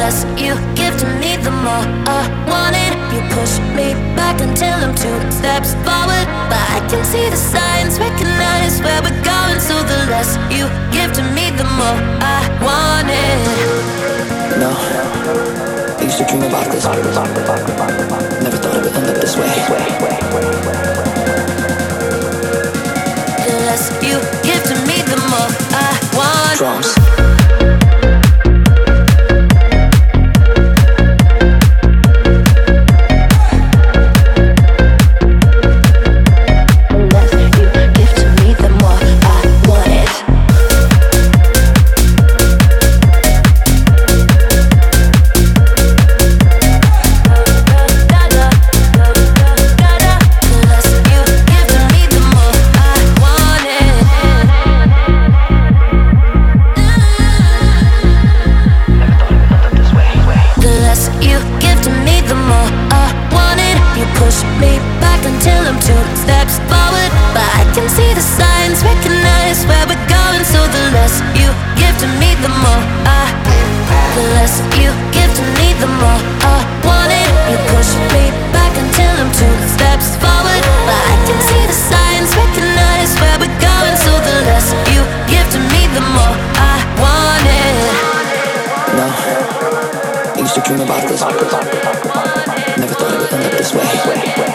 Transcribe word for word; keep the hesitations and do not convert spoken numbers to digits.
less you give to me, the more I want it. You push me back until I'm two steps forward, but I can see the signs, recognize where we're going. So the less you give to me, the more I want it. No, I used to dream about this. Never thought it would end up this way. The less you give to me, the more I want. Drums. See the signs, recognize where we're going. So the less you give to me, the more I The less you give to me, the more I want it. You push me back until I'm two steps forward, but I can see the signs, recognize where we're going. So the less you give to me, the more I want it. No, I used to dream about this. Never thought it would end up this way.